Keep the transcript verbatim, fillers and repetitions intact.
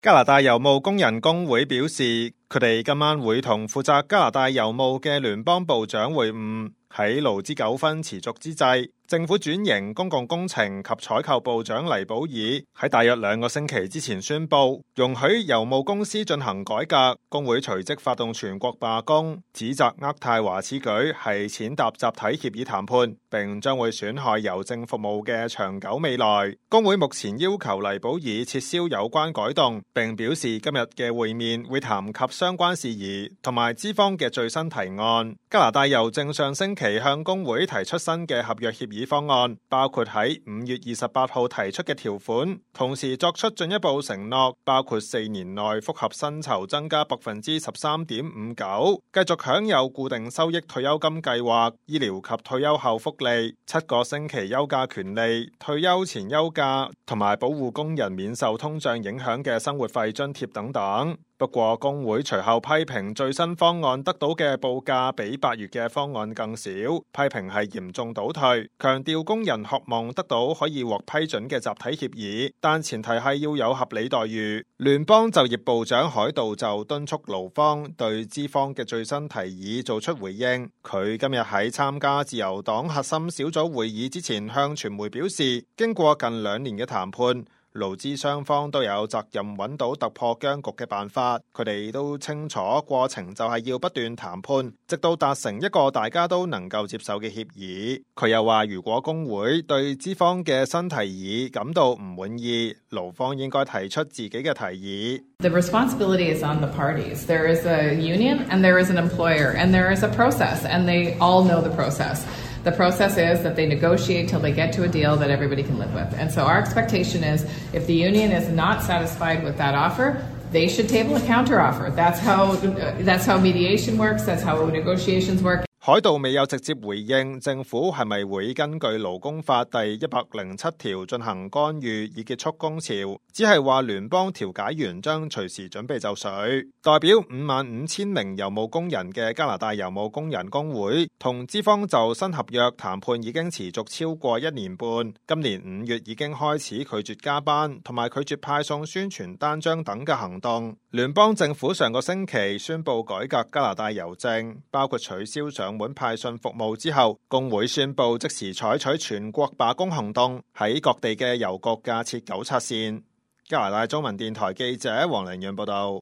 加拿大郵務工人工會表示，佢哋今晚會同負責加拿大郵務嘅聯邦部長會晤。喺勞資糾紛持續之際，政府轉型公共工程及採購部長黎寶爾喺大約兩個星期之前宣布，容許郵務公司進行改革。工會隨即發動全國罷工，指責渥太華此舉係踐踏集體協議談判，並將會損害郵政服務嘅長久未來。工會目前要求黎寶爾撤銷有關改動，並表示今日嘅會面會談及相關事宜同埋資方嘅最新提案。加拿大郵政上星期向工會提出新嘅合約協議方案，包括喺五月二十八號提出嘅條款，同時作出進一步承諾，包括四年內複合薪酬增加百分之十三點五九，繼續享有固定收益退休金計劃、醫療及退休後福利、七個星期休假權利、退休前休假，同埋保護工人免受通脹影響嘅生活費津貼等等。不過工會隨後批評最新方案得到嘅報價比八月嘅方案更少，批評係嚴重倒退，強調工人渴望得到可以獲批准嘅集體協議，但前提係要有合理待遇。聯邦就業部長海道就敦促勞方對資方嘅最新提議做出回應。佢今日喺參加自由黨核心小組會議之前向傳媒表示，經過近兩年嘅談判，勞資雙方都有責任揾到突破僵局嘅辦法，佢哋都清楚過程就係要不斷談判，直到達成一個大家都能夠接受嘅協議。佢又話，如果工會對資方嘅新提議感到唔滿意，勞方應該提出自己嘅提議。 The responsibility is on the parties. There is a union and there is an employer and there is a process and they all know the process.The process is that they negotiate till they get to a deal that everybody can live with. And so our expectation is if the union is not satisfied with that offer, they should table a counteroffer. That's how, that's how mediation works. That's how negotiations work. 海道未有直接回應政府係咪會根據勞工法第一百零七條進行干預以結束工潮，只係話聯邦調解員將隨時準備就緒。代表五萬五千名郵務工人嘅加拿大郵務工人工會同資方就新合約談判已經持續超過一年半，今年五月已經開始拒絕加班同埋拒絕派送宣傳單張等嘅行動。聯邦政府上個星期宣布改革加拿大郵政，包括取消上門派信服務之後，工會宣布即時採取全國罷工行動，喺各地嘅郵局架設糾察線。加拿大中文電台記者黃玲潤報道。